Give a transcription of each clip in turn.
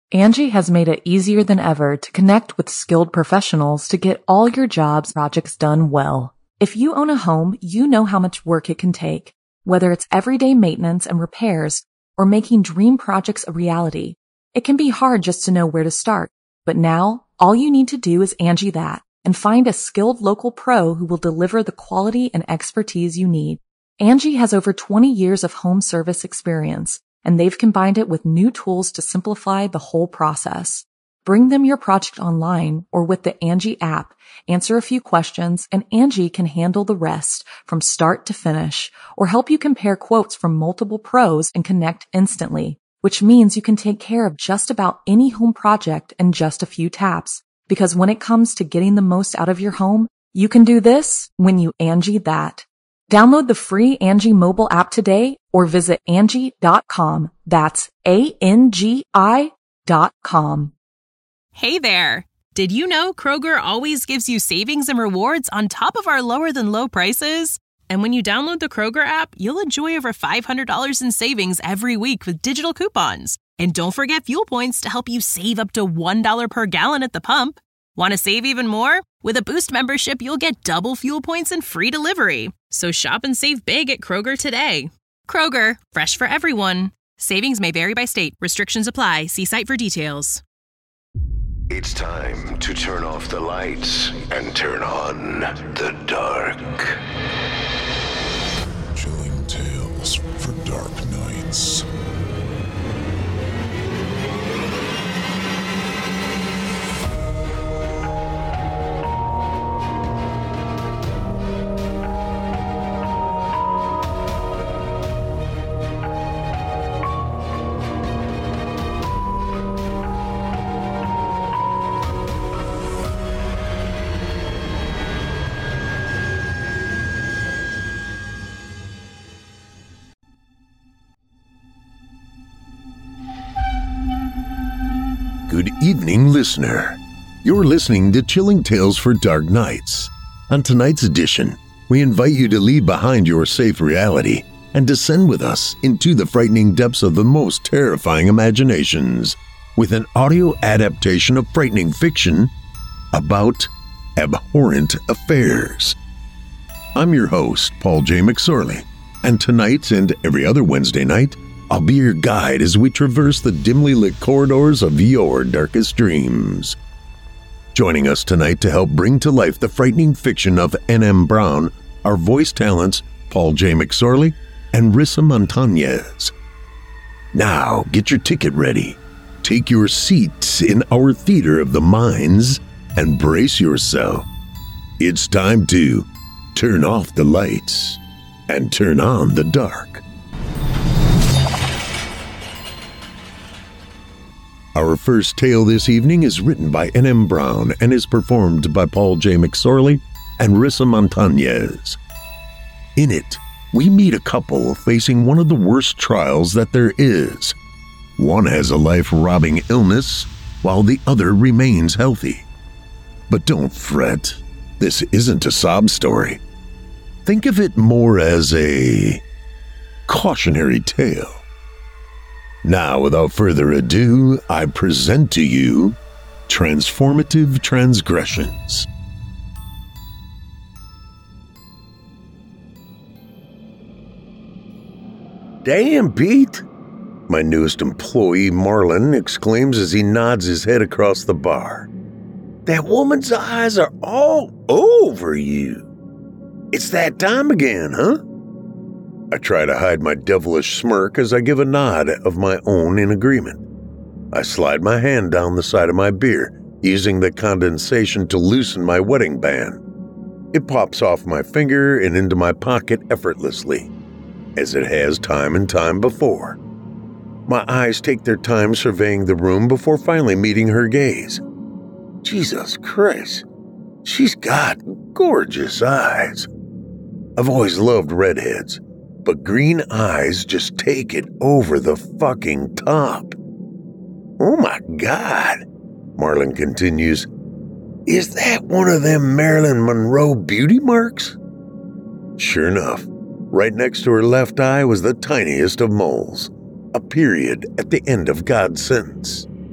Angie has made it easier than ever to connect with skilled professionals to get all your jobs projects done well. If you own a home, you know how much work it can take, whether it's everyday maintenance and repairs or making dream projects a reality. It can be hard just to know where to start, but now all you need to do is Angie that and find a skilled local pro who will deliver the quality and expertise you need. Angie has over 20 years of home service experience, and they've combined it with new tools to simplify the whole process. Bring them your project online or with the Angie app, answer a few questions, and Angie can handle the rest from start to finish, or help you compare quotes from multiple pros and connect instantly, which means you can take care of just about any home project in just a few taps. Because when it comes to getting the most out of your home, you can do this when you Angie that. Download the free Angie mobile app today or visit Angie.com. That's ANGI.com. Hey there! Did you know Kroger always gives you savings and rewards on top of our lower than low prices? And when you download the Kroger app, you'll enjoy over $500 in savings every week with digital coupons. And don't forget fuel points to help you save up to $1 per gallon at the pump. Want to save even more? With a Boost membership, you'll get double fuel points and free delivery. So shop and save big at Kroger today. Kroger, fresh for everyone. Savings may vary by state. Restrictions apply. See site for details. It's time to turn off the lights and turn on the dark. Chilling tales for dark nights. Good evening, listener. You're listening to Chilling Tales for Dark Nights. On tonight's edition, we invite you to leave behind your safe reality and descend with us into the frightening depths of the most terrifying imaginations with an audio adaptation of frightening fiction about abhorrent affairs. I'm your host, Paul J. McSorley, and tonight and every other Wednesday night, I'll be your guide as we traverse the dimly lit corridors of your darkest dreams. Joining us tonight to help bring to life the frightening fiction of N.M. Brown are voice talents Paul J. McSorley and Rissa Montañez. Now, get your ticket ready, take your seats in our theater of the minds, and brace yourself. It's time to turn off the lights and turn on the dark. Our first tale this evening is written by N.M. Brown and is performed by Paul J. McSorley and Rissa Montañez. In it, we meet a couple facing one of the worst trials that there is. One has a life-robbing illness, while the other remains healthy. But don't fret, this isn't a sob story. Think of it more as a cautionary tale. Now, without further ado, I present to you Transformative Transgressions. "Damn, Pete," my newest employee Marlon exclaims as he nods his head across the bar. "That woman's eyes are all over you. It's that time again, huh?" I try to hide my devilish smirk as I give a nod of my own in agreement. I slide my hand down the side of my beer, using the condensation to loosen my wedding band. It pops off my finger and into my pocket effortlessly, as it has time and time before. My eyes take their time surveying the room before finally meeting her gaze. Jesus Christ, she's got gorgeous eyes. I've always loved redheads, but green eyes just take it over the fucking top. "Oh my God," Marlon continues. "Is that one of them Marilyn Monroe beauty marks?" Sure enough, right next to her left eye was the tiniest of moles, a period at the end of God's sentence.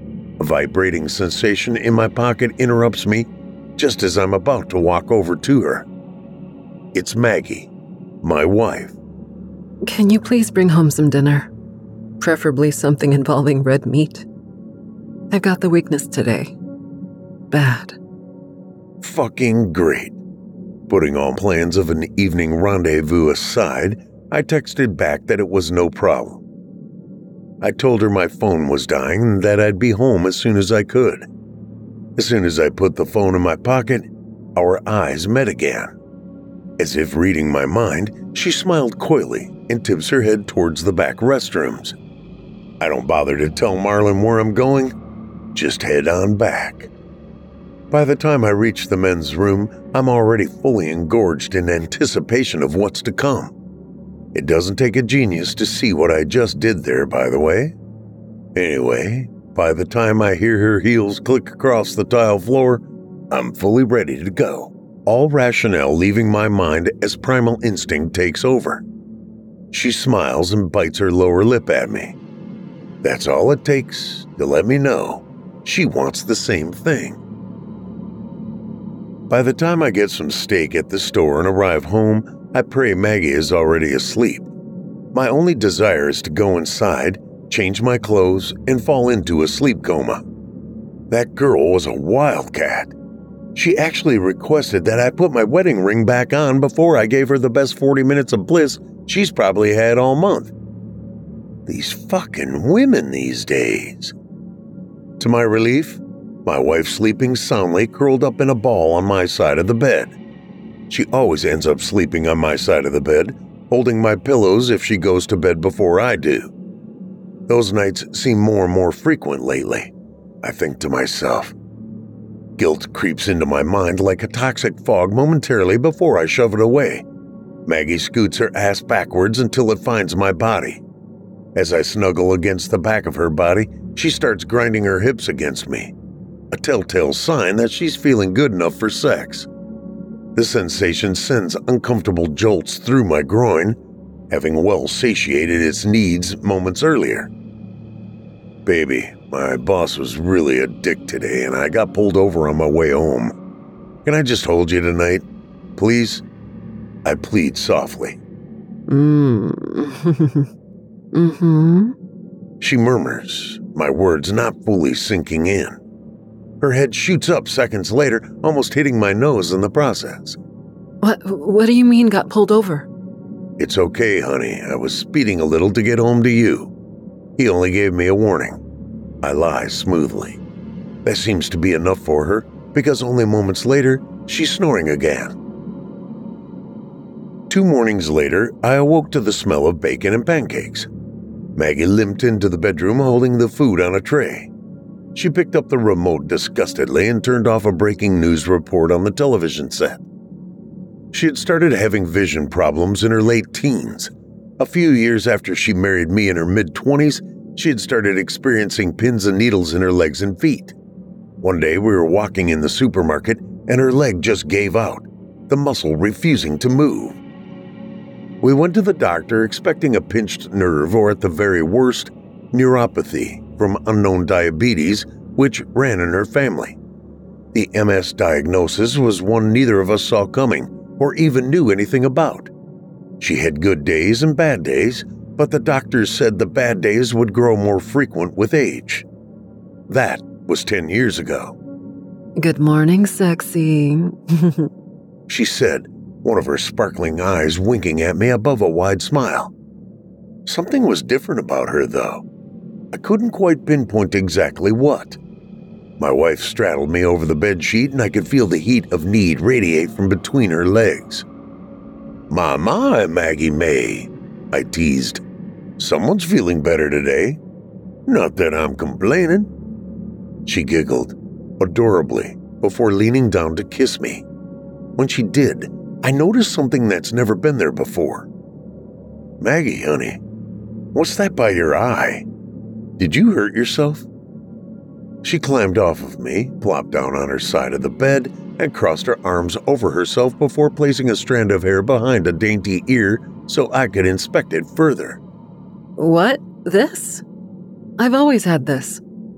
A vibrating sensation in my pocket interrupts me just as I'm about to walk over to her. It's Maggie, my wife. Can you please bring home some dinner? Preferably something involving red meat. I've got the weakness today. Bad. Fucking great. Putting all plans of an evening rendezvous aside, I texted back that it was no problem. I told her my phone was dying and that I'd be home as soon as I could. As soon as I put the phone in my pocket, our eyes met again. As if reading my mind, she smiled coyly and tips her head towards the back restrooms. I don't bother to tell Marlon where I'm going, just head on back. By the time I reach the men's room, I'm already fully engorged in anticipation of what's to come. It doesn't take a genius to see what I just did there, by the way. Anyway, by the time I hear her heels click across the tile floor, I'm fully ready to go, all rationale leaving my mind as primal instinct takes over. She smiles and bites her lower lip at me. That's all it takes to let me know she wants the same thing. By the time I get some steak at the store and arrive home, I pray Maggie is already asleep. My only desire is to go inside, change my clothes, and fall into a sleep coma. That girl was a wildcat. She actually requested that I put my wedding ring back on before I gave her the best 40 minutes of bliss she's probably had all month. These fucking women these days. To my relief, my wife's sleeping soundly curled up in a ball on my side of the bed. She always ends up sleeping on my side of the bed, holding my pillows if she goes to bed before I do. Those nights seem more and more frequent lately, I think to myself. Guilt creeps into my mind like a toxic fog momentarily before I shove it away. Maggie scoots her ass backwards until it finds my body. As I snuggle against the back of her body, she starts grinding her hips against me, a telltale sign that she's feeling good enough for sex. The sensation sends uncomfortable jolts through my groin, having well satiated its needs moments earlier. Baby, my boss was really a dick today and I got pulled over on my way home. Can I just hold you tonight, please? I plead softly. She murmurs, my words not fully sinking in. Her head shoots up seconds later, almost hitting my nose in the process. What do you mean got pulled over? It's okay, honey. I was speeding a little to get home to you. He only gave me a warning. I lie smoothly. That seems to be enough for her, because only moments later, she's snoring again. 2 mornings later, I awoke to the smell of bacon and pancakes. Maggie limped into the bedroom holding the food on a tray. She picked up the remote disgustedly and turned off a breaking news report on the television set. She had started having vision problems in her late teens. A few years after she married me in her mid-20s, she had started experiencing pins and needles in her legs and feet. One day we were walking in the supermarket and her leg just gave out, the muscle refusing to move. We went to the doctor expecting a pinched nerve or at the very worst, neuropathy from unknown diabetes, which ran in her family. The MS diagnosis was one neither of us saw coming or even knew anything about. She had good days and bad days, but the doctors said the bad days would grow more frequent with age. That was 10 years ago. Good morning, sexy. She said, one of her sparkling eyes winking at me above a wide smile. Something was different about her, though. I couldn't quite pinpoint exactly what. My wife straddled me over the bedsheet and I could feel the heat of need radiate from between her legs. My, Maggie May, I teased. Someone's feeling better today. Not that I'm complaining. She giggled, adorably, before leaning down to kiss me. When she did, I noticed something that's never been there before. Maggie, honey, what's that by your eye? Did you hurt yourself? She climbed off of me, plopped down on her side of the bed, and crossed her arms over herself before placing a strand of hair behind a dainty ear so I could inspect it further. What? This? I've always had this.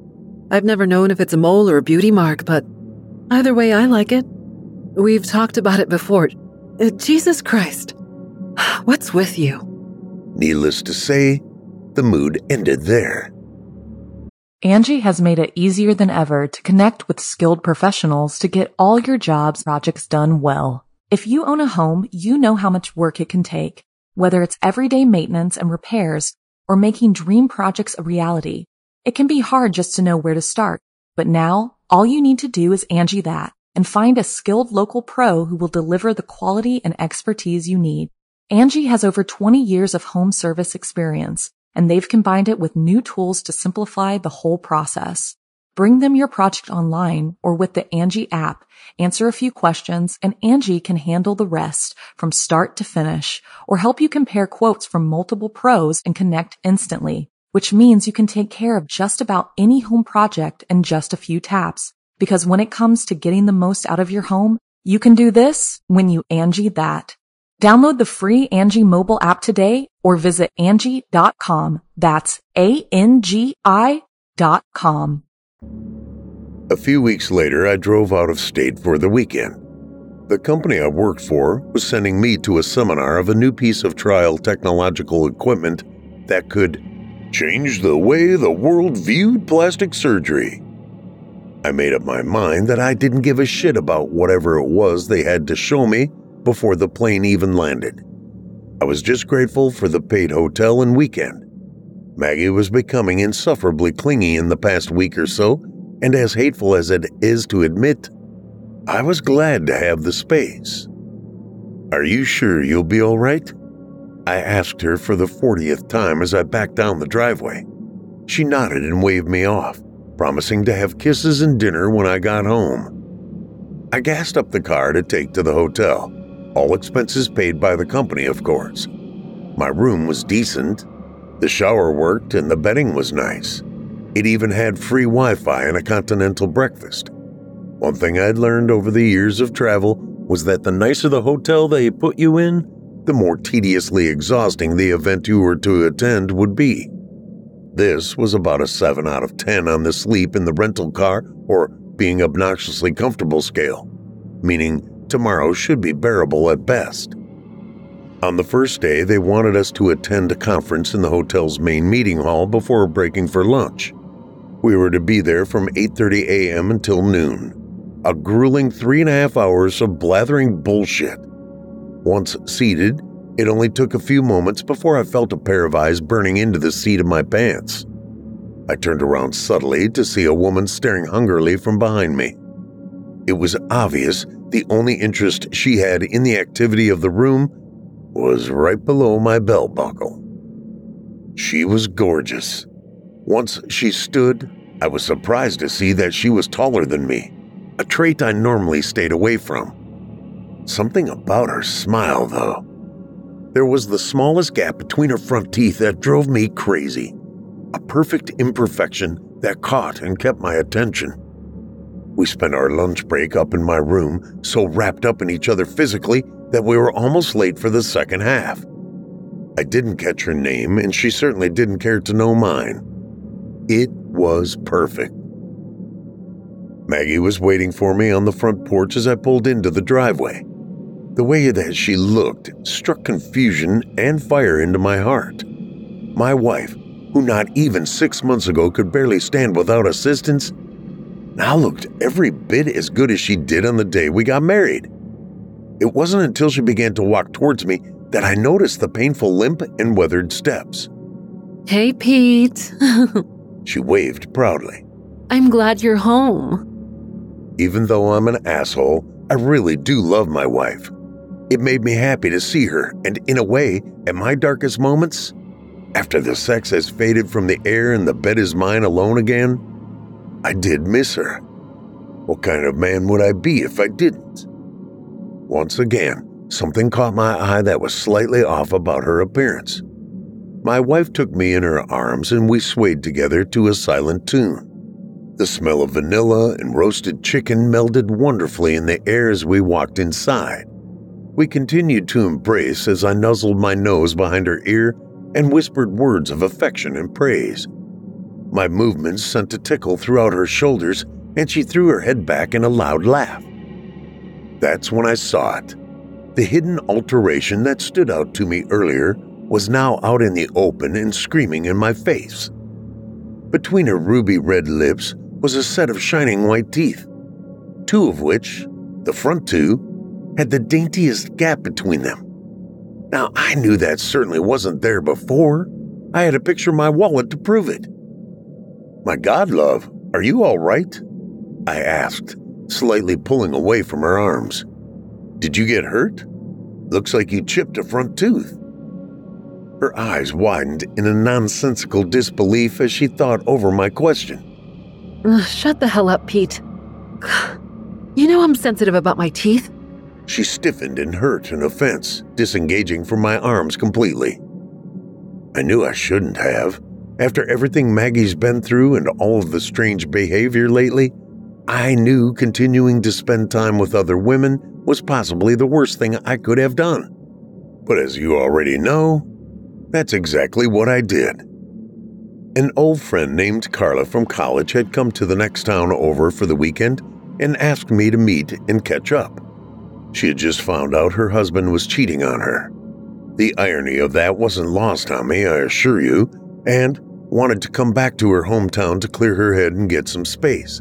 I've never known if it's a mole or a beauty mark, but either way, I like it. We've talked about it before. Jesus Christ. What's with you? Needless to say, the mood ended there. Angie has made it easier than ever to connect with skilled professionals to get all your jobs projects done well. If you own a home, you know how much work it can take, whether it's everyday maintenance and repairs or making dream projects a reality. It can be hard just to know where to start, but now all you need to do is Angie that and find a skilled local pro who will deliver the quality and expertise you need. Angie has over 20 years of home service experience, and they've combined it with new tools to simplify the whole process. Bring them your project online or with the Angie app, answer a few questions, and Angie can handle the rest from start to finish, or help you compare quotes from multiple pros and connect instantly, which means you can take care of just about any home project in just a few taps. Because when it comes to getting the most out of your home, you can do this when you Angie that. Download the free Angie mobile app today or visit Angie.com. That's ANGI.com. A few weeks later, I drove out of state for the weekend. The company I worked for was sending me to a seminar of a new piece of trial technological equipment that could change the way the world viewed plastic surgery. I made up my mind that I didn't give a shit about whatever it was they had to show me before the plane even landed. I was just grateful for the paid hotel and weekend. Maggie was becoming insufferably clingy in the past week or so, and as hateful as it is to admit, I was glad to have the space. "Are you sure you'll be all right?" I asked her for the 40th time as I backed down the driveway. She nodded and waved me off, promising to have kisses and dinner when I got home. I gassed up the car to take to the hotel, all expenses paid by the company, of course. My room was decent, the shower worked, and the bedding was nice. It even had free Wi-Fi and a continental breakfast. One thing I'd learned over the years of travel was that the nicer the hotel they put you in, the more tediously exhausting the event you were to attend would be. This was about a 7 out of 10 on the sleep in the rental car or being obnoxiously comfortable scale, meaning tomorrow should be bearable at best. On the first day, they wanted us to attend a conference in the hotel's main meeting hall before breaking for lunch. We were to be there from 8:30 a.m. until noon, a grueling 3.5 hours of blathering bullshit. Once seated, it only took a few moments before I felt a pair of eyes burning into the seat of my pants. I turned around subtly to see a woman staring hungrily from behind me. It was obvious the only interest she had in the activity of the room was right below my belt buckle. She was gorgeous. Once she stood, I was surprised to see that she was taller than me, a trait I normally stayed away from. Something about her smile, though. There was the smallest gap between her front teeth that drove me crazy, a perfect imperfection that caught and kept my attention. We spent our lunch break up in my room, so wrapped up in each other physically that we were almost late for the second half. I didn't catch her name, and she certainly didn't care to know mine. It was perfect. Maggie was waiting for me on the front porch as I pulled into the driveway. The way that she looked struck confusion and fire into my heart. My wife, who not even 6 months ago could barely stand without assistance, now looked every bit as good as she did on the day we got married. It wasn't until she began to walk towards me that I noticed the painful limp and weathered steps. Hey, Pete. She waved proudly. I'm glad you're home. Even though I'm an asshole, I really do love my wife. It made me happy to see her, and in a way, at my darkest moments, after the sex has faded from the air and the bed is mine alone again, I did miss her. What kind of man would I be if I didn't? Once again, something caught my eye that was slightly off about her appearance. My wife took me in her arms and we swayed together to a silent tune. The smell of vanilla and roasted chicken melded wonderfully in the air as we walked inside. We continued to embrace as I nuzzled my nose behind her ear and whispered words of affection and praise. My movements sent a tickle throughout her shoulders, and she threw her head back in a loud laugh. That's when I saw it. The hidden alteration that stood out to me earlier was now out in the open and screaming in my face. Between her ruby red lips was a set of shining white teeth, two of which, the front two, had the daintiest gap between them. Now, I knew that certainly wasn't there before. I had a picture in my wallet to prove it. "My God, love, are you all right?" I asked, slightly pulling away from her arms. "Did you get hurt? Looks like you chipped a front tooth." Her eyes widened in a nonsensical disbelief as she thought over my question. Shut the hell up, Pete. You know I'm sensitive about my teeth. She stiffened in hurt and offense, disengaging from my arms completely. I knew I shouldn't have. After everything Maggie's been through and all of the strange behavior lately, I knew continuing to spend time with other women was possibly the worst thing I could have done. But as you already know, that's exactly what I did. An old friend named Carla from college had come to the next town over for the weekend and asked me to meet and catch up. She had just found out her husband was cheating on her. The irony of that wasn't lost on me, I assure you, and wanted to come back to her hometown to clear her head and get some space.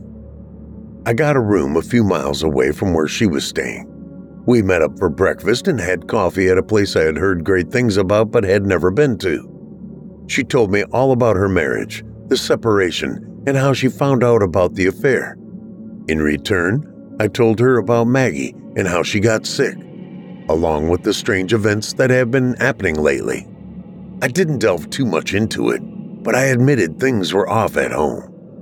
I got a room a few miles away from where she was staying. We met up for breakfast and had coffee at a place I had heard great things about but had never been to. She told me all about her marriage, the separation, and how she found out about the affair. In return, I told her about Maggie and how she got sick, along with the strange events that have been happening lately. I didn't delve too much into it, but I admitted things were off at home.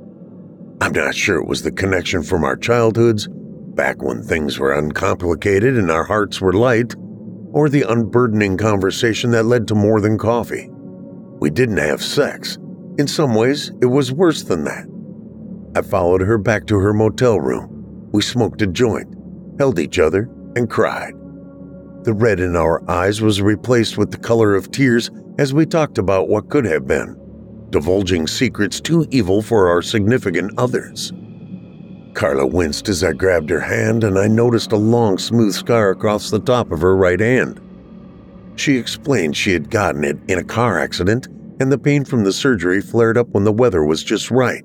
I'm not sure it was the connection from our childhoods, back when things were uncomplicated and our hearts were light, or the unburdening conversation that led to more than coffee. We didn't have sex. In some ways, it was worse than that. I followed her back to her motel room. We smoked a joint, held each other, and cried. The red in our eyes was replaced with the color of tears as we talked about what could have been, divulging secrets too evil for our significant others. Carla winced as I grabbed her hand, and I noticed a long, smooth scar across the top of her right hand. She explained she had gotten it in a car accident, and the pain from the surgery flared up when the weather was just right.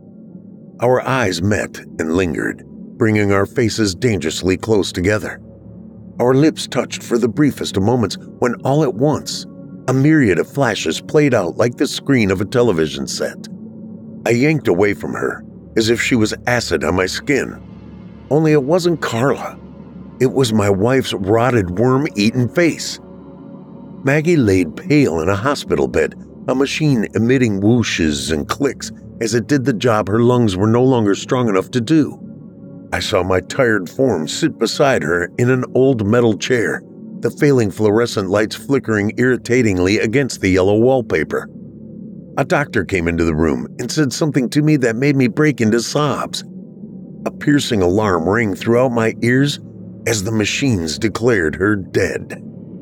Our eyes met and lingered, bringing our faces dangerously close together. Our lips touched for the briefest of moments when all at once, a myriad of flashes played out like the screen of a television set. I yanked away from her, as if she was acid on my skin. Only it wasn't Carla. It was my wife's rotted, worm-eaten face. Maggie laid pale in a hospital bed, a machine emitting whooshes and clicks as it did the job her lungs were no longer strong enough to do. I saw my tired form sit beside her in an old metal chair, the failing fluorescent lights flickering irritatingly against the yellow wallpaper. A doctor came into the room and said something to me that made me break into sobs. A piercing alarm rang throughout my ears as the machines declared her dead.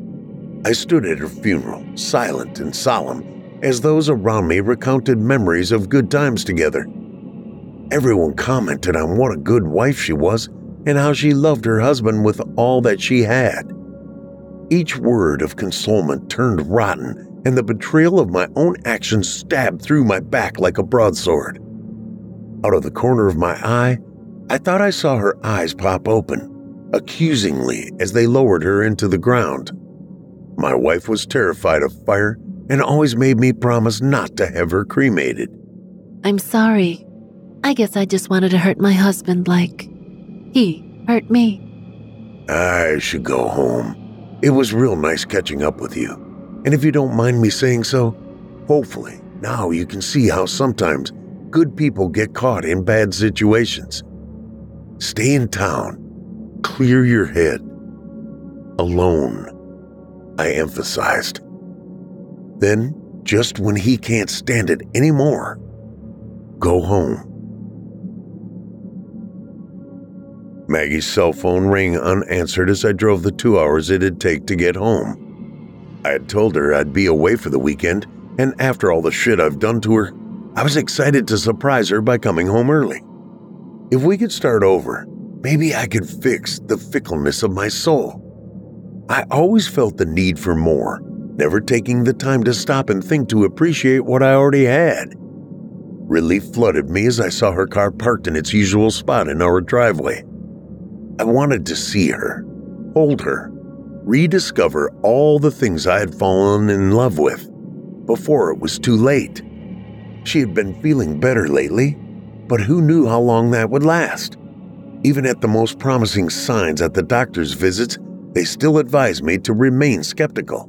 I stood at her funeral, silent and solemn, as those around me recounted memories of good times together. Everyone commented on what a good wife she was and how she loved her husband with all that she had. Each word of consolement turned rotten, and the betrayal of my own actions stabbed through my back like a broadsword. Out of the corner of my eye, I thought I saw her eyes pop open, accusingly as they lowered her into the ground. My wife was terrified of fire and always made me promise not to have her cremated. I'm sorry. I guess I just wanted to hurt my husband like he hurt me. I should go home. It was real nice catching up with you. And if you don't mind me saying so, hopefully now you can see how sometimes good people get caught in bad situations. Stay in town. Clear your head. Alone, I emphasized. Then, just when he can't stand it anymore, go home. Maggie's cell phone rang unanswered as I drove the 2 hours it'd take to get home. I had told her I'd be away for the weekend, and after all the shit I've done to her, I was excited to surprise her by coming home early. If we could start over, maybe I could fix the fickleness of my soul. I always felt the need for more, never taking the time to stop and think to appreciate what I already had. Relief flooded me as I saw her car parked in its usual spot in our driveway. I wanted to see her, hold her, rediscover all the things I had fallen in love with before it was too late. She had been feeling better lately, but who knew how long that would last? Even at the most promising signs at the doctor's visits, they still advised me to remain skeptical.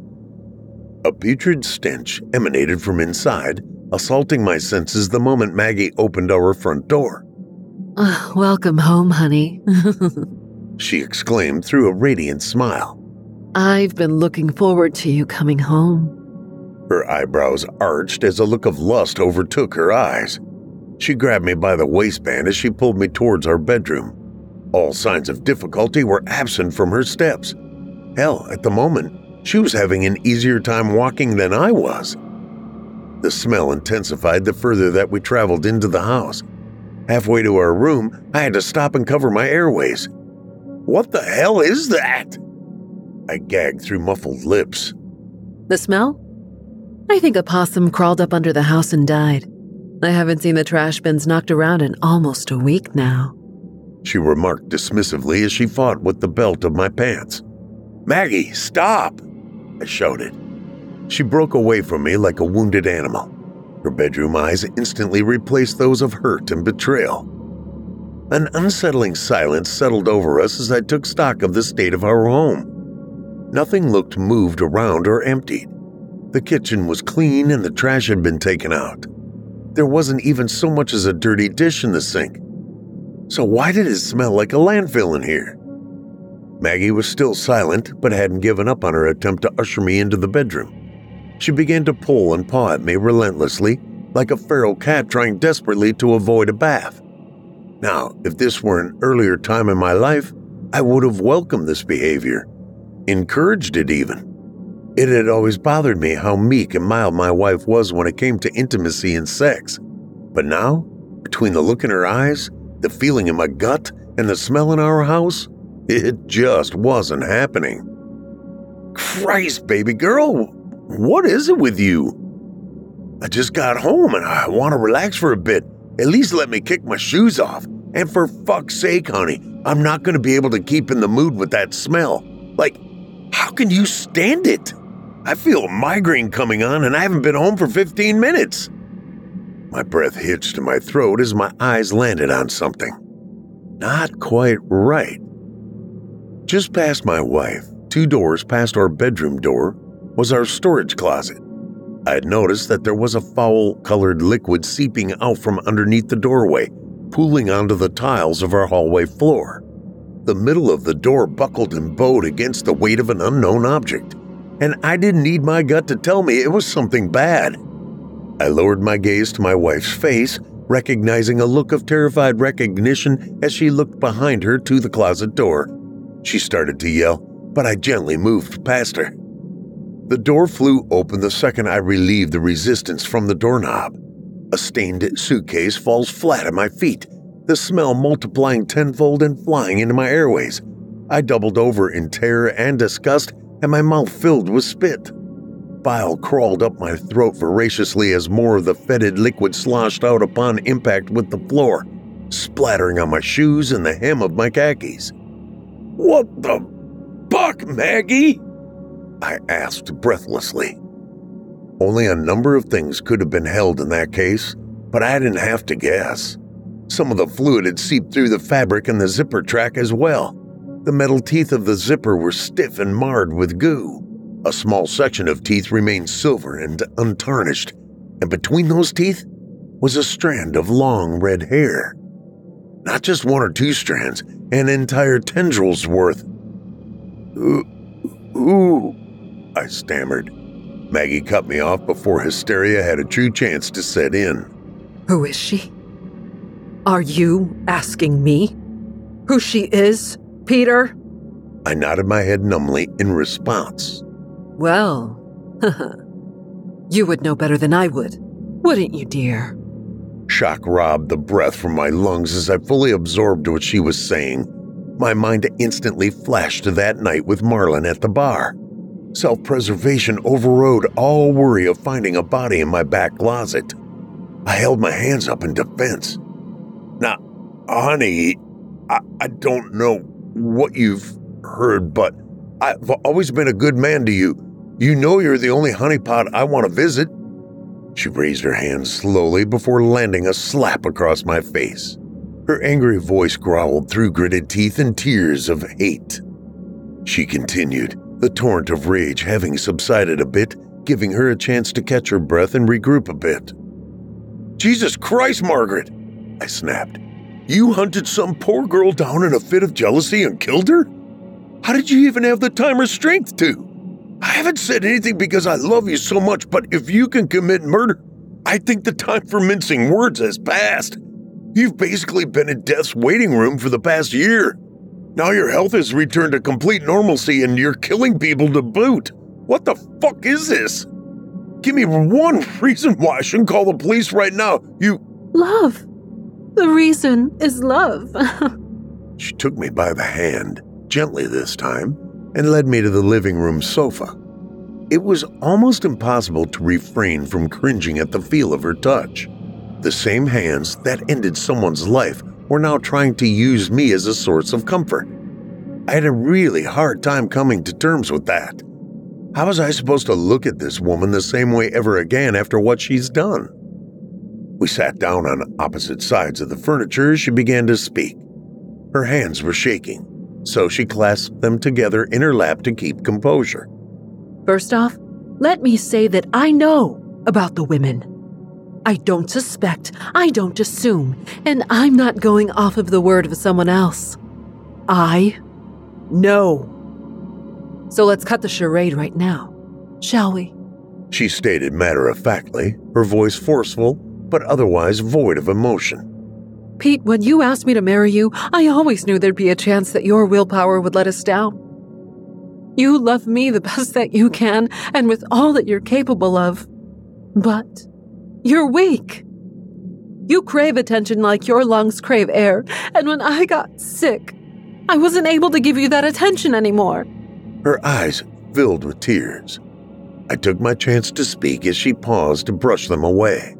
A putrid stench emanated from inside, assaulting my senses the moment Maggie opened our front door. Welcome home, honey. She exclaimed through a radiant smile. I've been looking forward to you coming home. Her eyebrows arched as a look of lust overtook her eyes. She grabbed me by the waistband as she pulled me towards our bedroom. All signs of difficulty were absent from her steps. Hell, at the moment, she was having an easier time walking than I was. The smell intensified the further that we traveled into the house. Halfway to our room, I had to stop and cover my airways. What the hell is that? I gagged through muffled lips. The smell? I think a possum crawled up under the house and died. I haven't seen the trash bins knocked around in almost a week now. She remarked dismissively as she fought with the belt of my pants. Maggie, stop! I shouted. She broke away from me like a wounded animal. Her bedroom eyes instantly replaced those of hurt and betrayal. An unsettling silence settled over us as I took stock of the state of our home. Nothing looked moved around or emptied. The kitchen was clean and the trash had been taken out. There wasn't even so much as a dirty dish in the sink. So why did it smell like a landfill in here? Maggie was still silent, but hadn't given up on her attempt to usher me into the bedroom. She began to pull and paw at me relentlessly, like a feral cat trying desperately to avoid a bath. Now, if this were an earlier time in my life, I would have welcomed this behavior, encouraged it even. It had always bothered me how meek and mild my wife was when it came to intimacy and sex. But now, between the look in her eyes, the feeling in my gut, and the smell in our house, it just wasn't happening. Christ, baby girl, what is it with you? I just got home and I want to relax for a bit. At least let me kick my shoes off. And for fuck's sake, honey, I'm not going to be able to keep in the mood with that smell. Like, how can you stand it? I feel a migraine coming on and I haven't been home for 15 minutes. My breath hitched in my throat as my eyes landed on something. Not quite right. Just past my wife, 2 doors past our bedroom door, was our storage closet. I had noticed that there was a foul-colored liquid seeping out from underneath the doorway, pooling onto the tiles of our hallway floor. The middle of the door buckled and bowed against the weight of an unknown object, and I didn't need my gut to tell me it was something bad. I lowered my gaze to my wife's face, recognizing a look of terrified recognition as she looked behind her to the closet door. She started to yell, but I gently moved past her. The door flew open the second I relieved the resistance from the doorknob. A stained suitcase falls flat at my feet, the smell multiplying tenfold and flying into my airways. I doubled over in terror and disgust, and my mouth filled with spit. Bile crawled up my throat voraciously as more of the fetid liquid sloshed out upon impact with the floor, splattering on my shoes and the hem of my khakis. What the fuck, Maggie? I asked breathlessly. Only a number of things could have been held in that case, but I didn't have to guess. Some of the fluid had seeped through the fabric and the zipper track as well. The metal teeth of the zipper were stiff and marred with goo. A small section of teeth remained silver and untarnished, and between those teeth was a strand of long red hair. Not just 1 or 2 strands, an entire tendril's worth. Ooh, I stammered. Maggie cut me off before hysteria had a true chance to set in. Who is she? Are you asking me who she is, Peter? I nodded my head numbly in response. Well, you would know better than I would, wouldn't you, dear? Shock robbed the breath from my lungs as I fully absorbed what she was saying. My mind instantly flashed to that night with Marlon at the bar. Self-preservation overrode all worry of finding a body in my back closet. I held my hands up in defense. Now, honey, I don't know what you've heard, but I've always been a good man to you. You know you're the only honeypot I want to visit. She raised her hand slowly before landing a slap across my face. Her angry voice growled through gritted teeth and tears of hate. She continued, the torrent of rage having subsided a bit, giving her a chance to catch her breath and regroup a bit. Jesus Christ, Margaret, I snapped. You hunted some poor girl down in a fit of jealousy and killed her? How did you even have the time or strength to? I haven't said anything because I love you so much, but if you can commit murder, I think the time for mincing words has passed. You've basically been in death's waiting room for the past year. Now your health has returned to complete normalcy and you're killing people to boot. What the fuck is this? Give me one reason why I shouldn't call the police right now. Love. The reason is love. She took me by the hand, gently this time, and led me to the living room sofa. It was almost impossible to refrain from cringing at the feel of her touch. The same hands that ended someone's life were now trying to use me as a source of comfort. I had a really hard time coming to terms with that. How was I supposed to look at this woman the same way ever again after what she's done? We sat down on opposite sides of the furniture as she began to speak. Her hands were shaking, so she clasped them together in her lap to keep composure. First off, let me say that I know about the women. I don't suspect, I don't assume, and I'm not going off of the word of someone else. I know. So let's cut the charade right now, shall we? She stated matter-of-factly, her voice forceful, but otherwise void of emotion. Pete, when you asked me to marry you, I always knew there'd be a chance that your willpower would let us down. You love me the best that you can, and with all that you're capable of. But you're weak. You crave attention like your lungs crave air, and when I got sick, I wasn't able to give you that attention anymore. Her eyes filled with tears. I took my chance to speak as she paused to brush them away.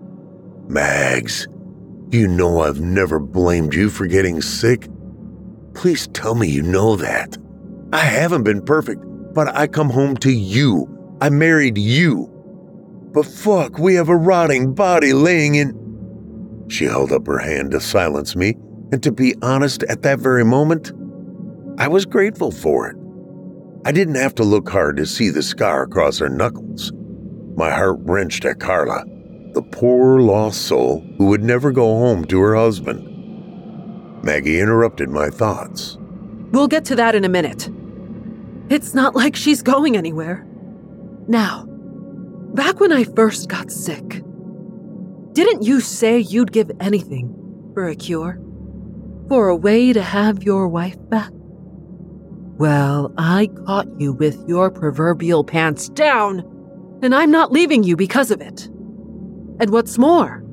Mags, you know I've never blamed you for getting sick. Please tell me you know that. I haven't been perfect, but I come home to you. I married you. But fuck, we have a rotting body laying in... She held up her hand to silence me, and to be honest, at that very moment, I was grateful for it. I didn't have to look hard to see the scar across her knuckles. My heart wrenched at Carla, the poor lost soul who would never go home to her husband. Maggie interrupted my thoughts. We'll get to that in a minute. It's not like she's going anywhere. Now, back when I first got sick, didn't you say you'd give anything for a cure? For a way to have your wife back? Well, I caught you with your proverbial pants down, and I'm not leaving you because of it. And what's more,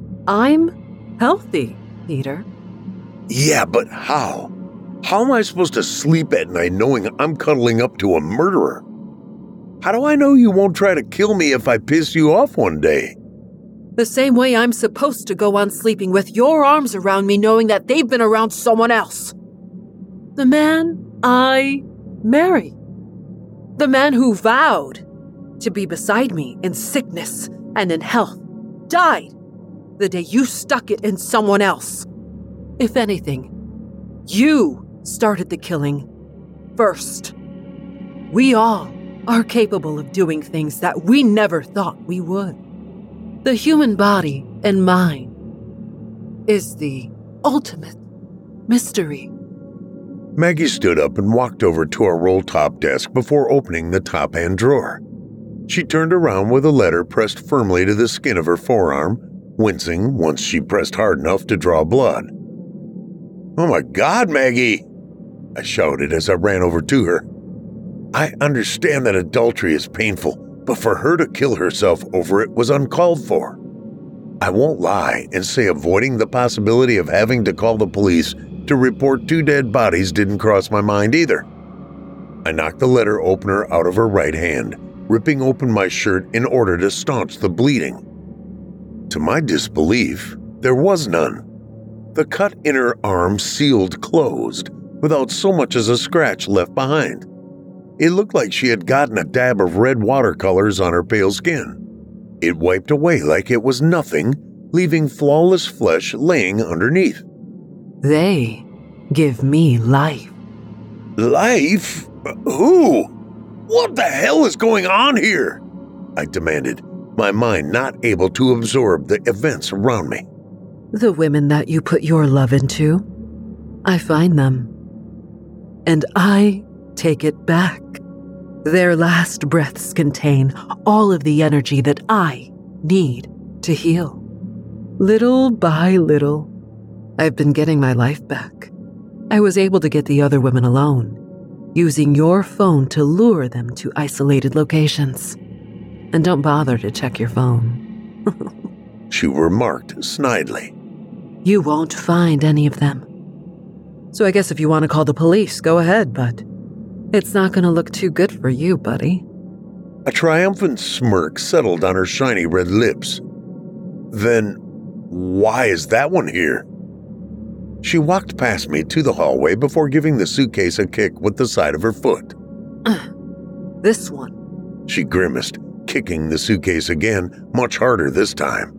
I'm healthy, Peter. Yeah, but how? How am I supposed to sleep at night knowing I'm cuddling up to a murderer? How do I know you won't try to kill me if I piss you off one day? The same way I'm supposed to go on sleeping with your arms around me knowing that they've been around someone else. The man I marry. The man who vowed to be beside me in sickness and in health died the day you stuck it in someone else. If anything, you started the killing first. We all are capable of doing things that we never thought we would. The human body and mind is the ultimate mystery. Maggie stood up and walked over to our roll-top desk before opening the top-hand drawer. She turned around with a letter pressed firmly to the skin of her forearm, wincing once she pressed hard enough to draw blood. "Oh my God, Maggie!" I shouted as I ran over to her. I understand that adultery is painful, but for her to kill herself over it was uncalled for. I won't lie and say avoiding the possibility of having to call the police to report 2 dead bodies didn't cross my mind either. I knocked the letter opener out of her right hand, ripping open my shirt in order to staunch the bleeding. To my disbelief, there was none. The cut in her arm sealed closed, without so much as a scratch left behind. It looked like she had gotten a dab of red watercolors on her pale skin. It wiped away like it was nothing, leaving flawless flesh laying underneath. They give me life. Life? Who? What the hell is going on here? I demanded, my mind not able to absorb the events around me. The women that you put your love into, I find them. And I take it back. Their last breaths contain all of the energy that I need to heal. Little by little, I've been getting my life back. I was able to get the other women alone, using your phone to lure them to isolated locations. And don't bother to check your phone. She remarked snidely. You won't find any of them. So I guess if you want to call the police, go ahead, but it's not going to look too good for you, buddy. A triumphant smirk settled on her shiny red lips. Then, why is that one here? She walked past me to the hallway before giving the suitcase a kick with the side of her foot. This one. She grimaced, kicking the suitcase again, much harder this time.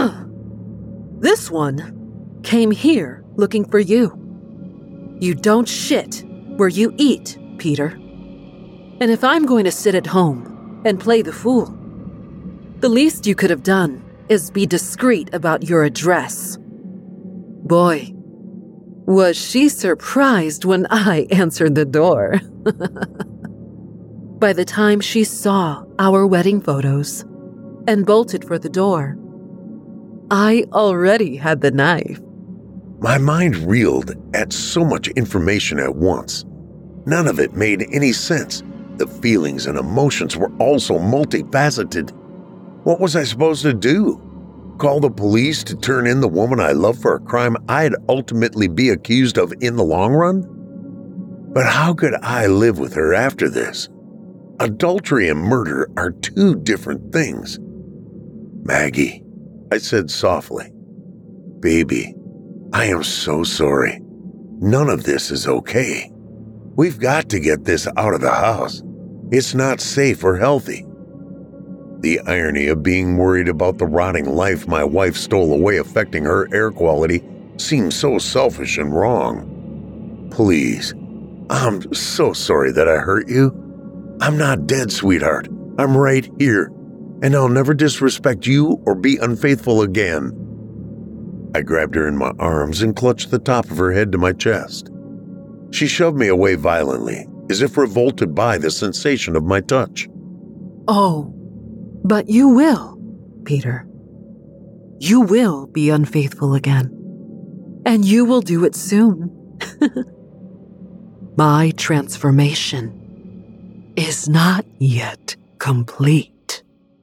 This one came here looking for you. You don't shit where you eat, Peter. And if I'm going to sit at home and play the fool, the least you could have done is be discreet about your address. Boy, was she surprised when I answered the door. By the time she saw our wedding photos and bolted for the door, I already had the knife. My mind reeled at so much information at once. None of it made any sense. The feelings and emotions were also multifaceted. What was I supposed to do? Call the police to turn in the woman I love for a crime I'd ultimately be accused of in the long run? But how could I live with her after this? Adultery and murder are 2 different things. Maggie, I said softly. Baby, I am so sorry. None of this is okay. We've got to get this out of the house. It's not safe or healthy. The irony of being worried about the rotting life my wife stole away affecting her air quality seems so selfish and wrong. Please, I'm so sorry that I hurt you. I'm not dead, sweetheart. I'm right here, and I'll never disrespect you or be unfaithful again. I grabbed her in my arms and clutched the top of her head to my chest. She shoved me away violently, as if revolted by the sensation of my touch. Oh, but you will, Peter. You will be unfaithful again. And you will do it soon. My transformation is not yet complete.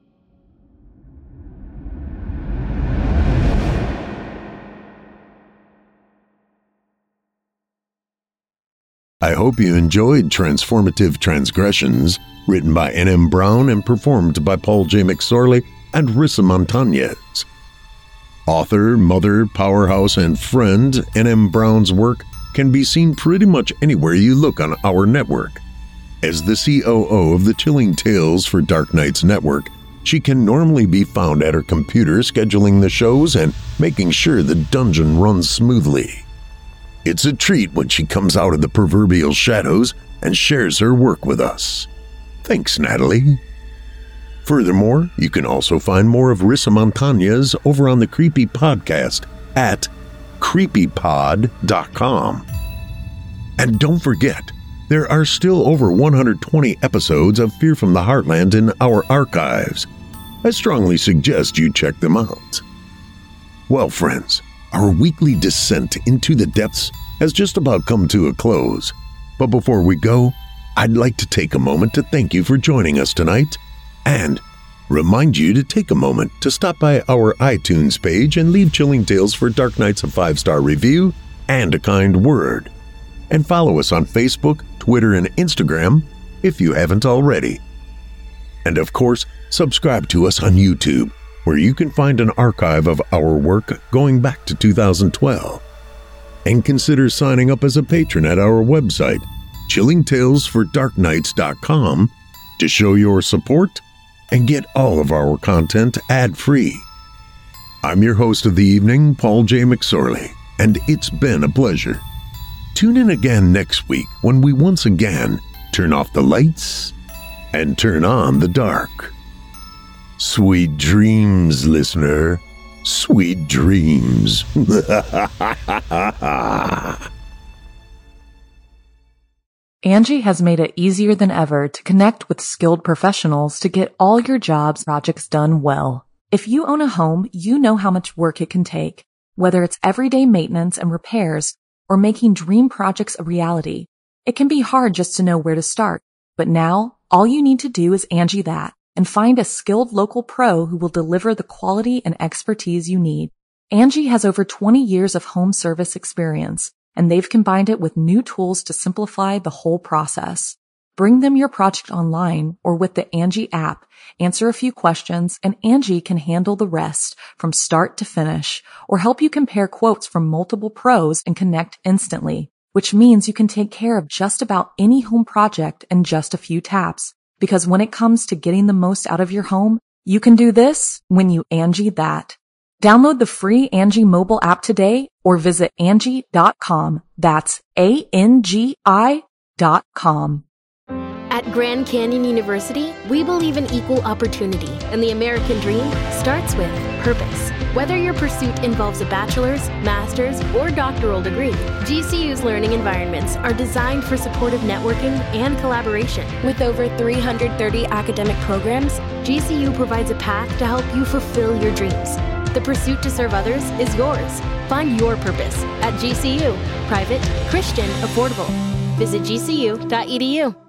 I hope you enjoyed Transformative Transgressions, written by N.M. Brown and performed by Paul J. McSorley and Rissa Montañez. Author, mother, powerhouse, and friend N.M. Brown's work can be seen pretty much anywhere you look on our network. As the COO of the Chilling Tales for Dark Nights Network, she can normally be found at her computer scheduling the shows and making sure the dungeon runs smoothly. It's a treat when she comes out of the proverbial shadows and shares her work with us. Thanks, Natalie. Furthermore, you can also find more of Rissa Montañez over on the Creepy Podcast at creepypod.com. And don't forget, there are still over 120 episodes of Fear from the Heartland in our archives. I strongly suggest you check them out. Well, friends, our weekly descent into the depths has just about come to a close. But before we go, I'd like to take a moment to thank you for joining us tonight. And remind you to take a moment to stop by our iTunes page and leave Chilling Tales for Dark Nights a 5-star review and a kind word. And follow us on Facebook, Twitter, and Instagram if you haven't already. And of course, subscribe to us on YouTube, where you can find an archive of our work going back to 2012. And consider signing up as a patron at our website, chillingtalesfordarknights.com, to show your support and get all of our content ad-free. I'm your host of the evening, Paul J. McSorley, and it's been a pleasure. Tune in again next week when we once again turn off the lights and turn on the dark. Sweet dreams, listener. Sweet dreams. Angie has made it easier than ever to connect with skilled professionals to get all your jobs projects done well. If you own a home, you know how much work it can take, whether it's everyday maintenance and repairs or making dream projects a reality. It can be hard just to know where to start, but now all you need to do is Angie that and find a skilled local pro who will deliver the quality and expertise you need. Angie has over 20 years of home service experience, and they've combined it with new tools to simplify the whole process. Bring them your project online or with the Angie app, answer a few questions, and Angie can handle the rest from start to finish, or help you compare quotes from multiple pros and connect instantly, which means you can take care of just about any home project in just a few taps. Because when it comes to getting the most out of your home, you can do this when you Angie that. Download the free Angie mobile app today or visit Angie.com. That's ANGI.com. At Grand Canyon University, we believe in equal opportunity, and the American dream starts with purpose. Whether your pursuit involves a bachelor's, master's, or doctoral degree, GCU's learning environments are designed for supportive networking and collaboration. With over 330 academic programs, GCU provides a path to help you fulfill your dreams. The pursuit to serve others is yours. Find your purpose at GCU. Private, Christian, affordable. Visit gcu.edu.